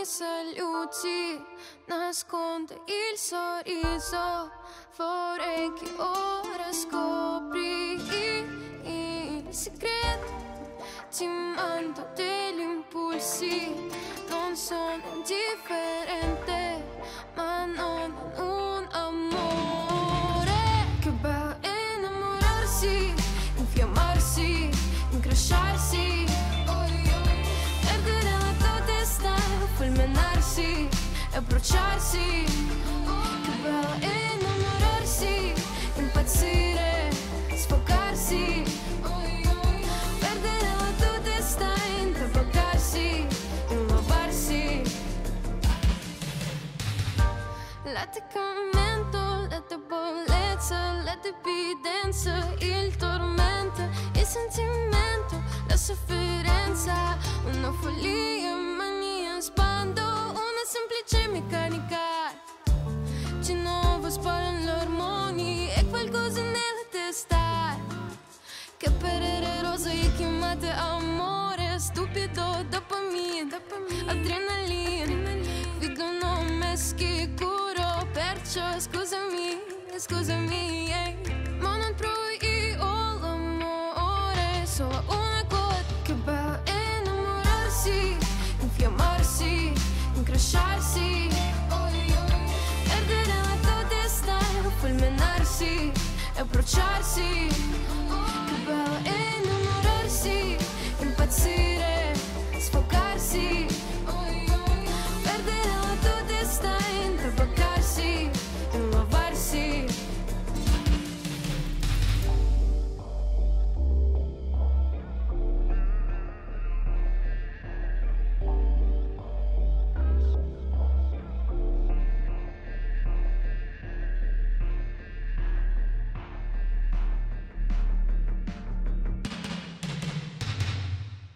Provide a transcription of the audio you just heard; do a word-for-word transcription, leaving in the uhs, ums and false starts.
saluti, nasconde il sorriso. Vorrei che ora scopri il segreto. Ti mando degli impulsi, non sono indifferente, ma non ho un amore. Che bello innamorarsi, infiammarsi, incrociarsi, perdere la tua testa, fulminarsi e bruciarsi. Che bello innamorarsi, impazzire, sfogarsi, perdere la tua testa, intabaccarsi, inlobarsi. La decamento, la debolezza, la dipendenza, il tormento, il sentimento, la sofferenza, una follia, mania, spando, una semplice meccanica. Di nuovo sparano gli ormoni e qualcosa nella testa che per ere rosa e chiamate amore. Stupido, dopamina, adrenalina, vedo nome sicuro, perciò scusami, scusami, yeah. Ma non provo io l'amore, solo una gota. Che bello innamorarsi, infiammarsi, incrociarsi, perdere la tua testa, fulminarsi e bruciarsi.